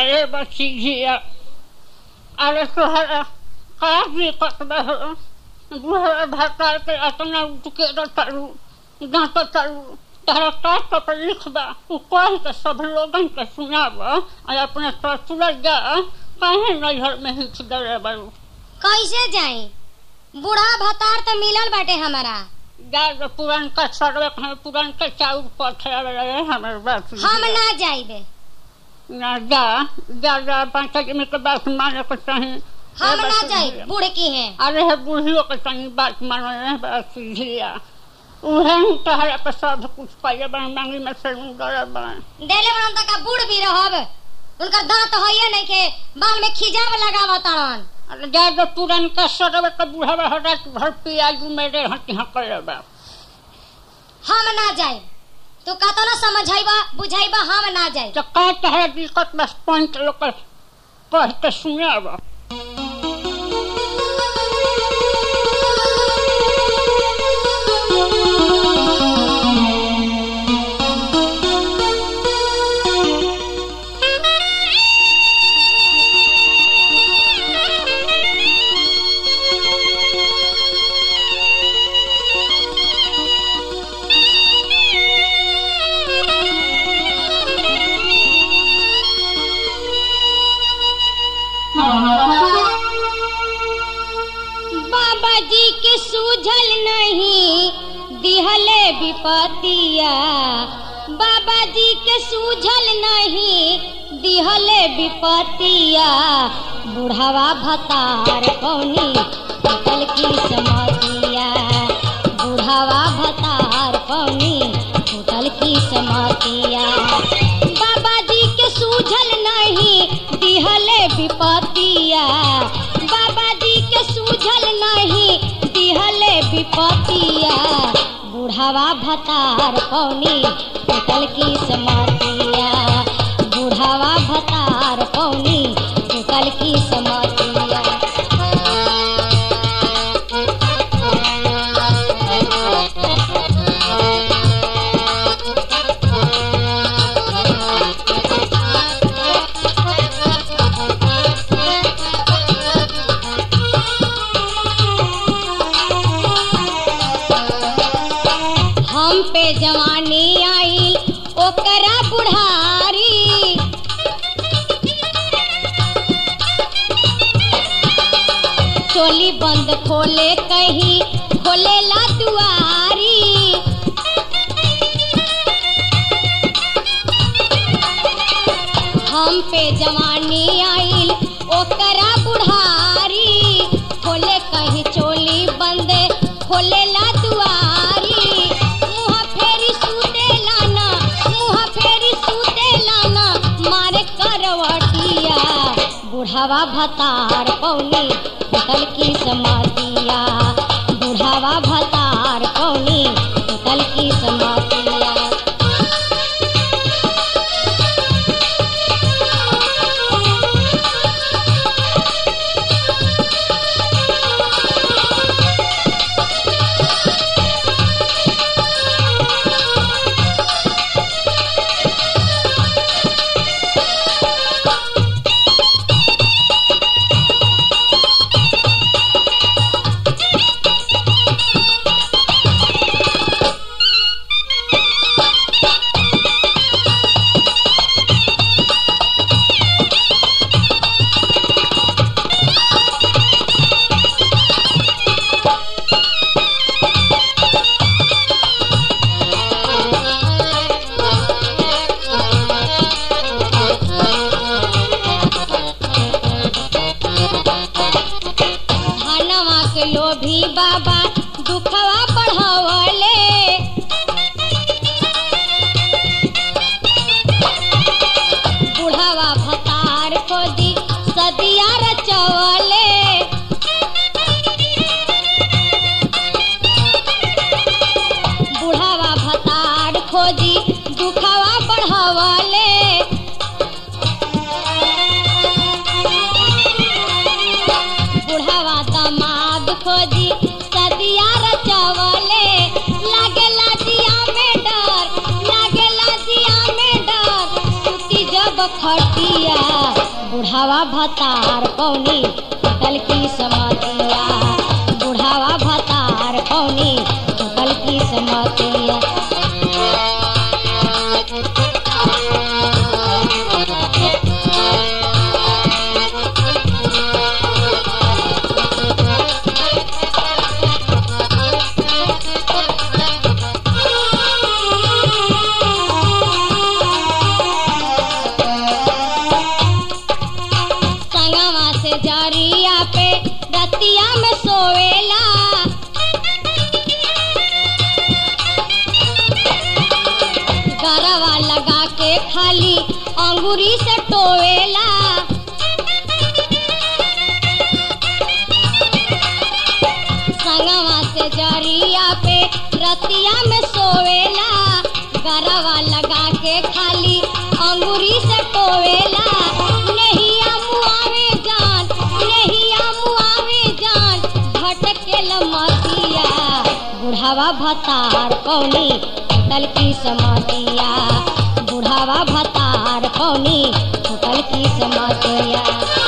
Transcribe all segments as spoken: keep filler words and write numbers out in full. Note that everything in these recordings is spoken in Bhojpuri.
अरे बच्ची जिया अरे तोहरा का दिक्कत बा बुढ़ा भाता के अतना उठके रटू दांत तरू तहरा का तकलीफ बा उ कह के सब लोगन के सुनाब और अपने ससुर जा काहे नैहर में हिच दे बारू। कैसे जाई बूढ़ा भतार तो मिलल बाटे हमारा जा पुरान का सर्वे पुरान का चाउर पथे हमारे बात हम ना जाइबे ना जा जा जा पाँच आदमी के बात माने को चाहिए हम ना जाई बूढ़ की है अरे है बूढ़ियों के चाहिए बात माने बात झिया उहे तहरा पे सब कुछ पाइए बन मांगी में से डर बन देले बन तक बूढ़ भी रहब उनका दांत होइए नहीं के बाल में खिजाब लगावतन अरे जा जो पुरान का सर्वे के बूढ़ा हटा भर पियाजू मेरे हटी हकले बा हम ना जाए तू कहतो ना समझाइबा बुझाइबा हम ना जाए तो का तहरा दिक्कत बस पंच लोग कह के सुनाब। बाबा जी के सूझल नहीं दिहले विपतिया बाबा जी के सूझल नहीं दिहले विपतिया बुढ़ावा भतार कौनी टूटल की समातिया बुढ़ावा भतार कौनी टूटल की समातिया बाबा जी के सूझल नहीं दिहले विपतिया बाबा जी के सूझल नहीं दिहले विपतिया बुढ़ावा भतार कौनी टूटल की समातिया बुढ़ावा भतार कौनी टूटल की समातिया। हम पे जवानी आई ओकरा बुढ़ारी चोली बंद खोले कहीं खोले ला दुआरी हम पे जवानी आई ओकरा बुढ़ारी खोले कहीं चोली बंद खोले ला दुआरी मुँह फेरी सूते लाना मुँह फेरी सूते लाना मारे करवटिया बुढ़ावा भतार कौनी टूटल की समातिया बुढ़ावा भतार कौनी टूटल की समातिया। लोभी बाबा दुखवा बढ़वले बुढ़ावा भतार खोदी सदिया रचवले बुढ़ावा भतार खोदी दुखवा बढ़वले बुढ़ावा दामाद खोजी सदिया रचवले लागेला दिया में डर लागेला दिया में डर टूटी जब खटिया बुढ़ावा भतार पौनी टूटल की समतिया बुढ़ावा भतार पौनी टूटल की समतिया। जरिया पे रतिया में सोवेला गरवा लगा के खाली अंगूरी से टोवेला संगवा से जरिया पे रतिया में सोवेला गरवा लगा के खाली अंगूरी से टोवेला। नहीं मुआवे जान नहीं मुआवे जान भटके लमतिया बुढ़ावा भतार पौनी टूटल की समतिया बुढ़ावा भतार पौनी टूटल की समतिया।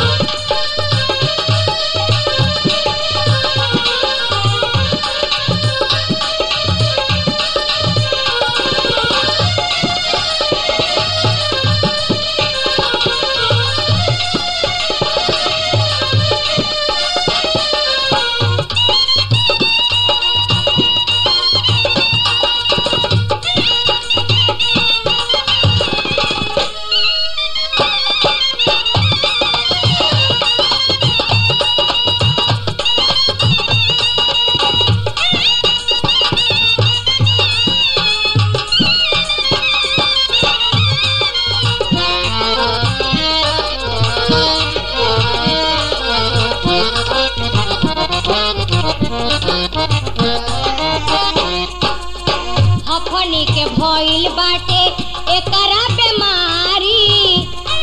हफनी के भइल बाटे एकरा बेमारी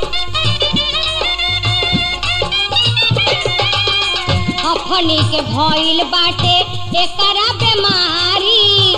हफनी के भइल बाटे एकरा बेमारी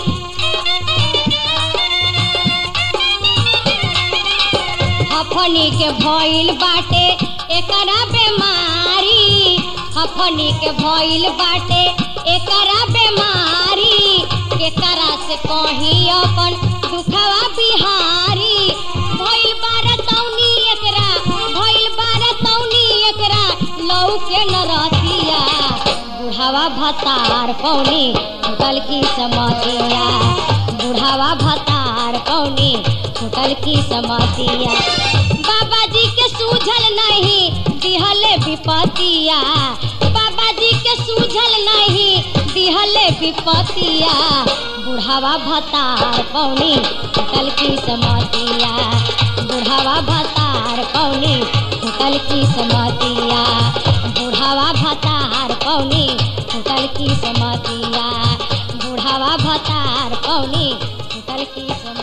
हफनी के भइल बाटे एकरा बेमारी हफनी के भइल बाटे एकरा बेमारी केकरा से कही अपन दुखवा बिहारी भइल बार तौनी एकरा भइल बार तौनी एकरा लौ के नरतिया बुढ़ावा भतार पौनी टूटल की समतिया बुढ़ावा भतार पौनी टूटल की समतिया। बाबा जी के सूझल नहीं दिहले विपतिया बाबा जी के सूझल नहीं दिहले विपतिया बुढ़ावा भतार पौनी टूटल की समतिया बुढ़ावा भतार पौनी टूटल की समतिया बुढ़ावा भतार पौनी टूटल की समतिया बुढ़ावा भतार पौनी टूटल की समतिया।